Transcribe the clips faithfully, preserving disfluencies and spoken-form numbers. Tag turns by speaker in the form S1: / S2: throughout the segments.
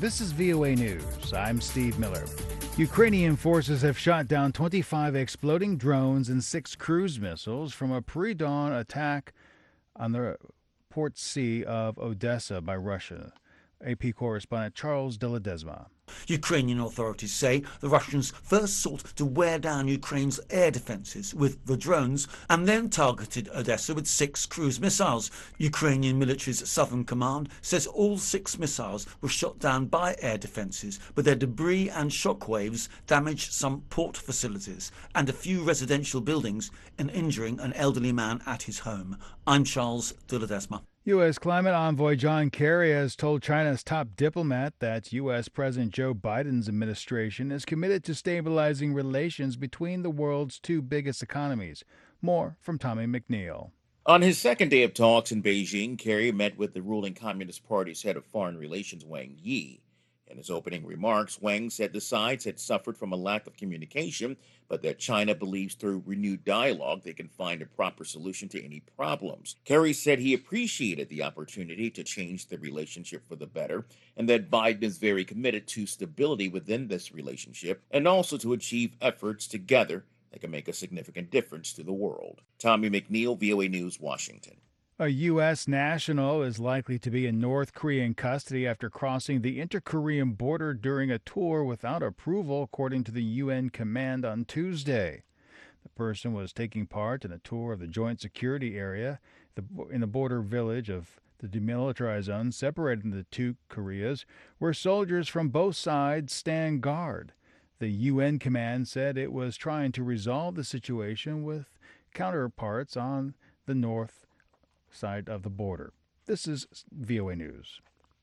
S1: This is V O A News. I'm Steve Miller. Ukrainian forces have shot down twenty-five exploding drones and six cruise missiles from a pre-dawn attack on the port sea of Odessa by Russia. A P correspondent Charles de Ledesma.
S2: Ukrainian authorities say the Russians first sought to wear down Ukraine's air defences with the drones and then targeted Odessa with six cruise missiles. Ukrainian military's Southern Command says all six missiles were shot down by air defences, but their debris and shockwaves damaged some port facilities and a few residential buildings and injuring an elderly man at his home. I'm Charles de Ledesma.
S1: U S climate envoy John Kerry has told China's top diplomat that U S President Joe Biden's administration is committed to stabilizing relations between the world's two biggest economies. More from Tommy McNeil.
S3: On his second day of talks in Beijing, Kerry met with the ruling Communist Party's head of foreign relations, Wang Yi. In his opening remarks, Wang said the sides had suffered from a lack of communication, but that China believes through renewed dialogue they can find a proper solution to any problems. Kerry said he appreciated the opportunity to change the relationship for the better, and that Biden is very committed to stability within this relationship, and also to achieve efforts together that can make a significant difference to the world. Tommy McNeil, V O A News, Washington.
S1: A U S national is likely to be in North Korean custody after crossing the inter-Korean border during a tour without approval, according to the U N command on Tuesday. The person was taking part in a tour of the joint security area in the border village of the demilitarized zone separating the two Koreas, where soldiers from both sides stand guard. The U N command said it was trying to resolve the situation with counterparts on the north side of the border. This is V O A News.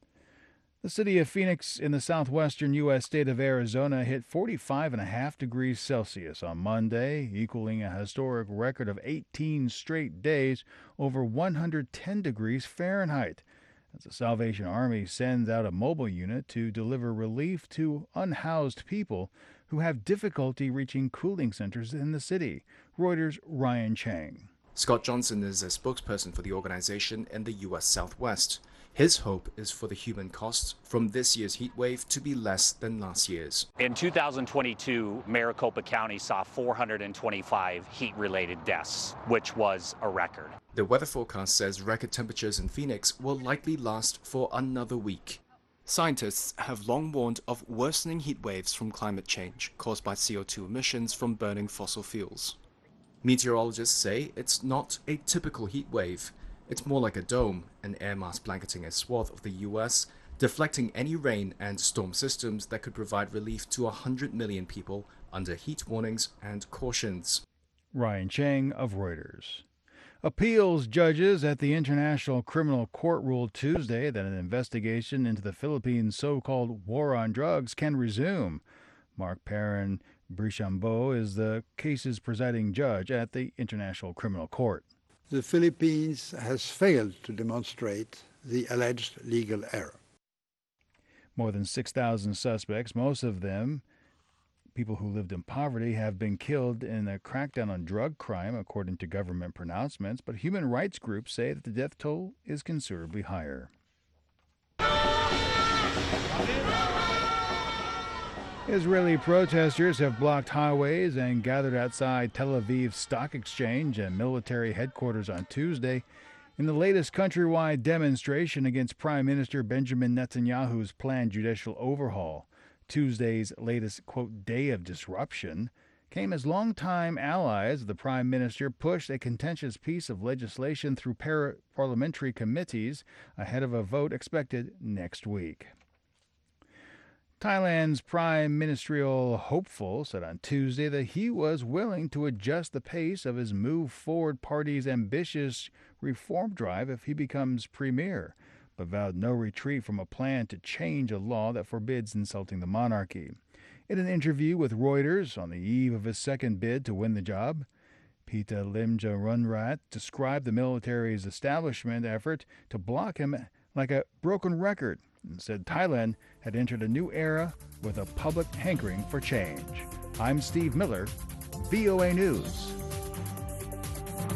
S1: The city of Phoenix in the southwestern U S state of Arizona hit forty-five point five degrees Celsius on Monday, equaling a historic record of eighteen straight days over one hundred ten degrees Fahrenheit, as the Salvation Army sends out a mobile unit to deliver relief to unhoused people who have difficulty reaching cooling centers in the city. Reuters' Ryan Chang.
S4: Scott Johnson is a spokesperson for the organization in the U S Southwest. His hope is for the human costs from this year's heat wave to be less than last year's.
S5: In two thousand twenty-two, Maricopa County saw four hundred twenty-five heat-related deaths, which was a record.
S4: The weather forecast says record temperatures in Phoenix will likely last for another week. Scientists have long warned of worsening heat waves from climate change caused by C O two emissions from burning fossil fuels. Meteorologists say it's not a typical heat wave. It's more like a dome, an air mass blanketing a swath of the U S, deflecting any rain and storm systems that could provide relief to one hundred million people under heat warnings and cautions.
S1: Ryan Chang of Reuters. Appeals judges at the International Criminal Court ruled Tuesday that an investigation into the Philippines' so-called war on drugs can resume. Mark Perrin Brichambeau is the case's presiding judge at the International Criminal Court.
S6: The Philippines has failed to demonstrate the alleged legal error.
S1: More than six thousand suspects, most of them people who lived in poverty, have been killed in a crackdown on drug crime, according to government pronouncements, but human rights groups say that the death toll is considerably higher. Israeli protesters have blocked highways and gathered outside Tel Aviv's stock exchange and military headquarters on Tuesday in the latest countrywide demonstration against Prime Minister Benjamin Netanyahu's planned judicial overhaul. Tuesday's latest, quote, day of disruption came as longtime allies of the Prime Minister pushed a contentious piece of legislation through par- parliamentary committees ahead of a vote expected next week. Thailand's prime ministerial hopeful said on Tuesday that he was willing to adjust the pace of his Move Forward party's ambitious reform drive if he becomes premier, but vowed no retreat from a plan to change a law that forbids insulting the monarchy. In an interview with Reuters on the eve of his second bid to win the job, Pita Limjaroenrat described the military's establishment effort to block him like a broken record and said Thailand had entered a new era with a public hankering for change. I'm Steve Miller, V O A News.